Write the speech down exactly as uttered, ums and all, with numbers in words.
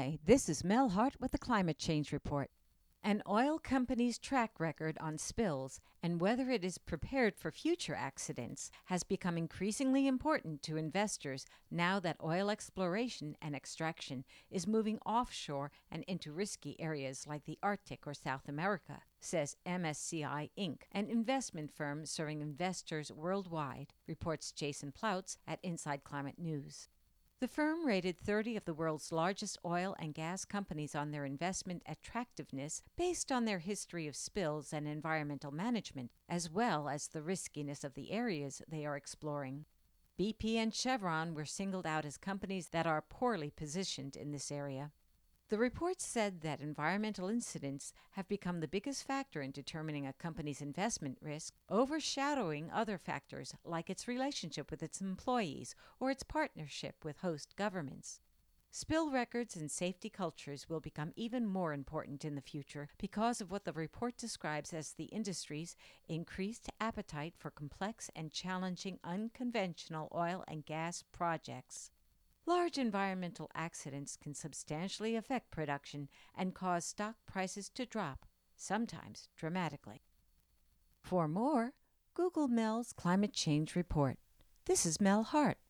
Hi, this is Mel Hart with the Climate Change Report. An oil company's track record on spills and whether it is prepared for future accidents has become increasingly important to investors now that oil exploration and extraction is moving offshore and into risky areas like the Arctic or South America, says M S C I Incorporated, an investment firm serving investors worldwide, reports Jason Plautz at Inside Climate News. The firm rated thirty of the world's largest oil and gas companies on their investment attractiveness based on their history of spills and environmental management, as well as the riskiness of the areas they are exploring. B P and Chevron were singled out as companies that are poorly positioned in this area. The report said that environmental incidents have become the biggest factor in determining a company's investment risk, overshadowing other factors like its relationship with its employees or its partnership with host governments. Spill records and safety cultures will become even more important in the future because of what the report describes as the industry's increased appetite for complex and challenging unconventional oil and gas projects. Large environmental accidents can substantially affect production and cause stock prices to drop, sometimes dramatically. For more, Google Mel's Climate Change Report. This is Mel Hart.